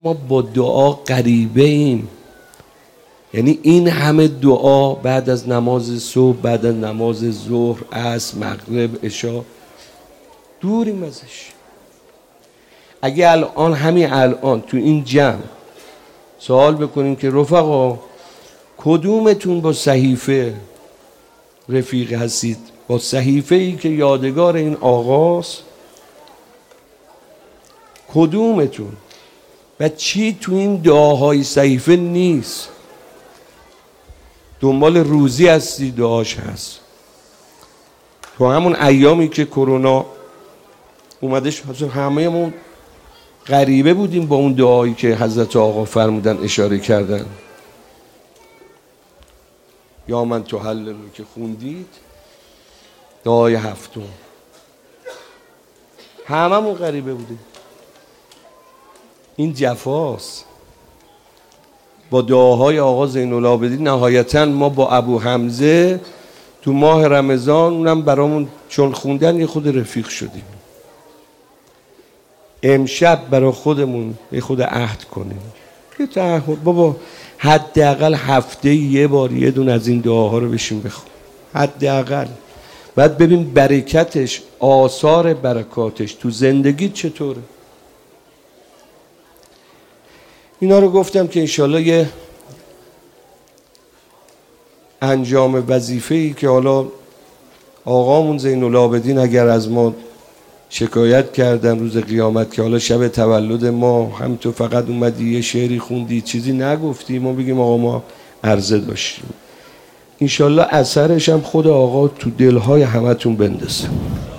ما با دعا غریبه ایم. یعنی این همه دعا بعد از نماز صبح، بعد از نماز ظهر، عصر، مغرب، عشا، دوریم ازش. اگه همین الان تو این جمع سوال بکنیم که رفقا کدومتون با صحیفه رفیق هستید، با صحیفه ای که یادگار این آقاست، کدومتون و چی تو این دعاهای صحیفه نیست؟ دنبال روزی هستی، دعاش هست. تو همون ایامی که کرونا اومدش همه ما غریبه بودیم با اون دعایی که حضرت آقا فرمودن، اشاره کردن، یا من تحلل که خوندید، دعای هفتم، هممون غریبه بودیم. این جفاست. با دعاهای آقا زین العابدین نهایتاً ما با ابو حمزه تو ماه رمضان، اونم برامون چون خوندن یه خود رفیق شدیم. امشب برای خودمون یه خود عهد کنیم، یه تعهد، بابا حداقل هفته یه بار یه دون از این دعاها رو بشیم بخون، حداقل. بعد ببین برکتش، آثار برکاتش تو زندگی چطوره. اینا رو گفتم که انشالله یه انجام وظیفه‌ای که حالا آقامون زین العابدین اگر از ما شکایت کردن روز قیامت که حالا شب تولد ما هم تو فقط اومدی یه شعری خوندی، چیزی نگفتی، ما بگیم آقا ما عرضه داشتیم. انشالله اثرش هم خود آقا تو دلهای همتون بندازه.